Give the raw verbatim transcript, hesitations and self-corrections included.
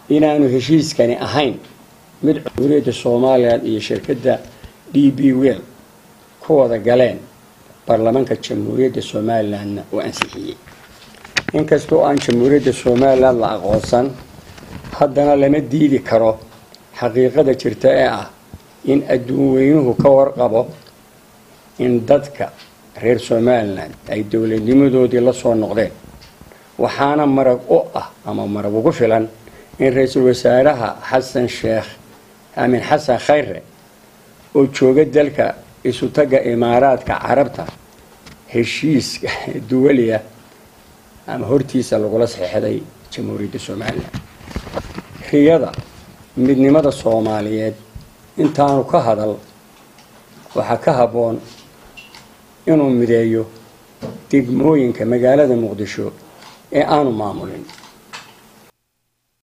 inaanu heshiiskani ahayn mid Jamhuuriyadda Soomaaliya iyo shirkadda D B Well ku wada galeen baarlamaanka Jamhuuriyadda Soomaaliland oo ansixiyay inkastoo aan Jamhuuriyadda Soomaaliland la aqoonsan haddana lama diidi karo xaqiiqada jirta ee ah in adduun weynuhu ka warqabo in dadka reer Soomaaliland ay dawladnimadoodii la soo noqdeen waxaana marag u ah ama marag ugu filan in ra'iisul wasaaraha Xasan Sheekh Aamin Xasan Khayre oo jooga dalka isu taga Imaaraadka Carabta heshiis duwaliya ama hortiisa lagula saxiixday Jamhuuriyadda Soomaaliland riyada midnimada Soomaaliyeed intaanu ka hadal waxa ka haboon inuu mideeyo degmooyinka magaalada Muqdisho ee aanu maamulin